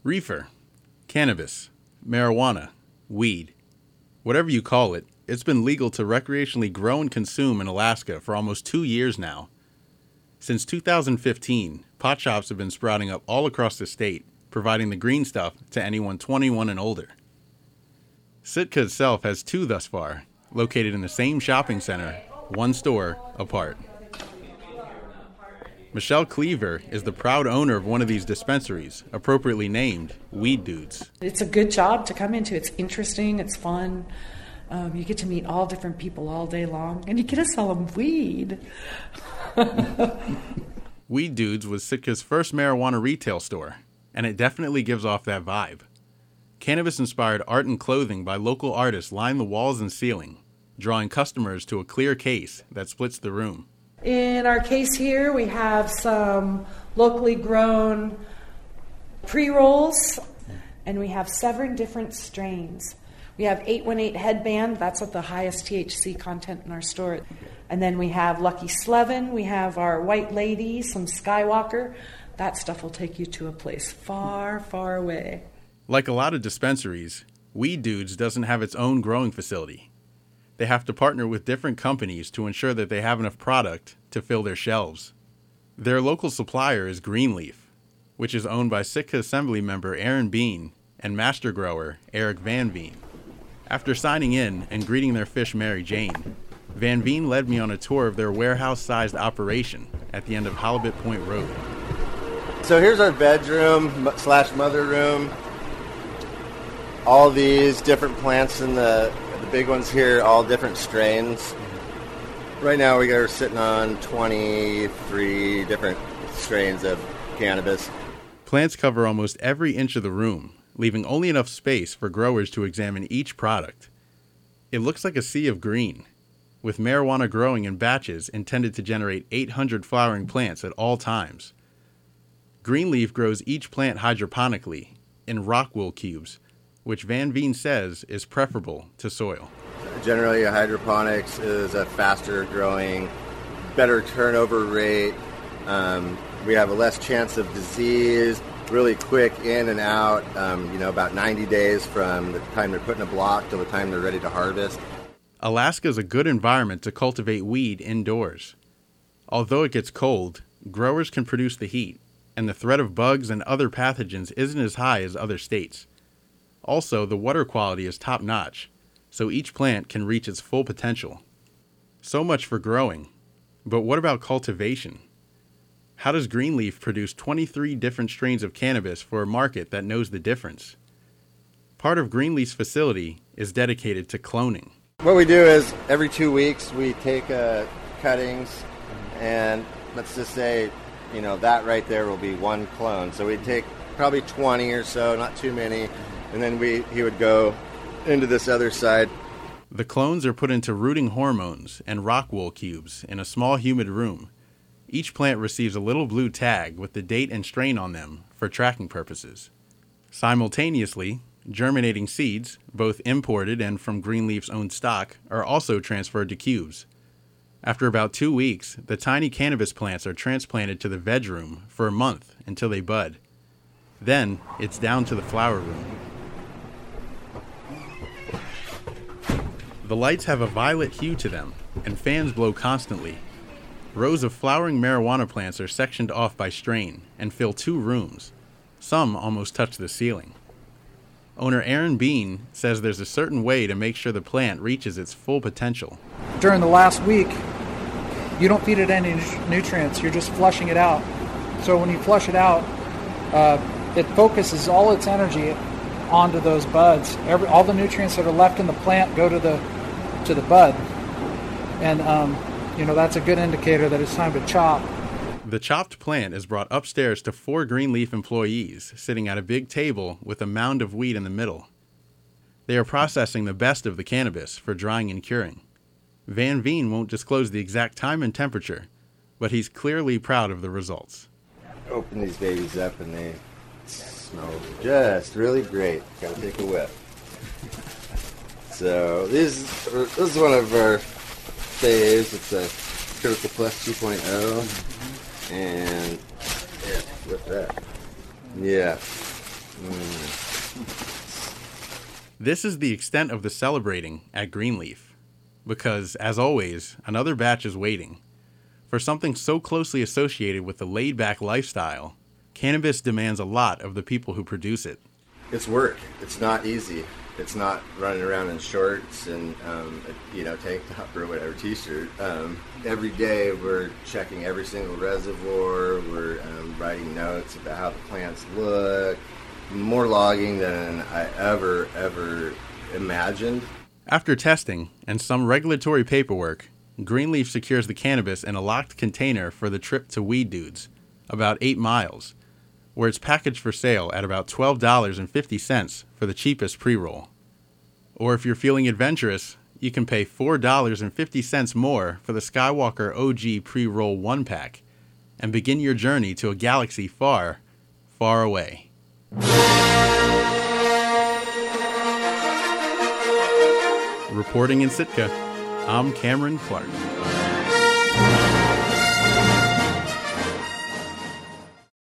Reefer, cannabis, marijuana, weed. Whatever you call it, it's been legal to recreationally grow and consume in Alaska for almost 2 years now. Since 2015, pot shops have been sprouting up all across the state, providing the green stuff to anyone 21 and older. Sitka itself has 2 thus far, located in the same shopping center, 1 store apart. Michelle Cleaver is the proud owner of one of these dispensaries, appropriately named Weed Dudes. It's a good job to come into. It's interesting, it's fun. You get to meet all different people all day long, and you get to sell them weed. Weed Dudes was Sitka's first marijuana retail store, and it definitely gives off that vibe. Cannabis-inspired art and clothing by local artists line the walls and ceiling, drawing customers to a clear case that splits the room. In our case here, we have some locally grown pre-rolls, and we have 7 different strains. We have 818 Headband, that's at the highest THC content in our store. And then we have Lucky Slevin, we have our White Lady, some Skywalker. That stuff will take you to a place far, far away. Like a lot of dispensaries, Weed Dudes doesn't have its own growing facility. They have to partner with different companies to ensure that they have enough product to fill their shelves. Their local supplier is Greenleaf, which is owned by Sitka Assembly member Aaron Bean and master grower Eric Van Veen. After signing in and greeting their fish Mary Jane, Van Veen led me on a tour of their warehouse-sized operation at the end of Halibut Point Road. So here's our bedroom slash mother room. All these different plants in the big ones here, all different strains. Right now we are sitting on 23 different strains of cannabis. Plants cover almost every inch of the room, leaving only enough space for growers to examine each product. It looks like a sea of green, with marijuana growing in batches intended to generate 800 flowering plants at all times. Greenleaf grows each plant hydroponically in rock wool cubes, which Van Veen says is preferable to soil. Generally, hydroponics is a faster growing, better turnover rate. We have a less chance of disease, really quick in and out, about 90 days from the time they're put in a block till the time they're ready to harvest. Alaska is a good environment to cultivate weed indoors. Although it gets cold, growers can produce the heat, and the threat of bugs and other pathogens isn't as high as other states. Also, the water quality is top-notch, so each plant can reach its full potential. So much for growing, but what about cultivation? How does Greenleaf produce 23 different strains of cannabis for a market that knows the difference? Part of Greenleaf's facility is dedicated to cloning. What we do is every 2 weeks we take cuttings, and let's just say, that right there will be 1 clone. So we take probably 20 or so, not too many. And then he would go into this other side. The clones are put into rooting hormones and rock wool cubes in a small humid room. Each plant receives a little blue tag with the date and strain on them for tracking purposes. Simultaneously, germinating seeds, both imported and from Greenleaf's own stock, are also transferred to cubes. After about 2 weeks, the tiny cannabis plants are transplanted to the veg room for a month until they bud. Then, it's down to the flower room. The lights have a violet hue to them, and fans blow constantly. Rows of flowering marijuana plants are sectioned off by strain and fill 2 rooms. Some almost touch the ceiling. Owner Aaron Bean says there's a certain way to make sure the plant reaches its full potential. During the last week, you don't feed it any nutrients, you're just flushing it out. So when you flush it out, it focuses all its energy onto those buds. All the nutrients that are left in the plant go to the bud. And, that's a good indicator that it's time to chop. The chopped plant is brought upstairs to 4 Greenleaf employees sitting at a big table with a mound of weed in the middle. They are processing the best of the cannabis for drying and curing. Van Veen won't disclose the exact time and temperature, but he's clearly proud of the results. Open these babies up and they smell just really great. Gotta take a whiff. So this is one of our faves. It's a Critical Plus 2.0. And yeah, with that. Yeah. This is the extent of the celebrating at Greenleaf, because, as always, another batch is waiting. For something so closely associated with the laid-back lifestyle, cannabis demands a lot of the people who produce it. It's work. It's not easy. It's not running around in shorts and, tank top or whatever, t-shirt. Every day we're checking every single reservoir. We're writing notes about how the plants look. More logging than I ever imagined. After testing and some regulatory paperwork, Greenleaf secures the cannabis in a locked container for the trip to Weed Dudes, about 8 miles, where it's packaged for sale at about $12.50 for the cheapest pre-roll. Or if you're feeling adventurous, you can pay $4.50 more for the Skywalker OG pre-roll 1-pack and begin your journey to a galaxy far, far away. Reporting in Sitka, I'm Cameron Clark.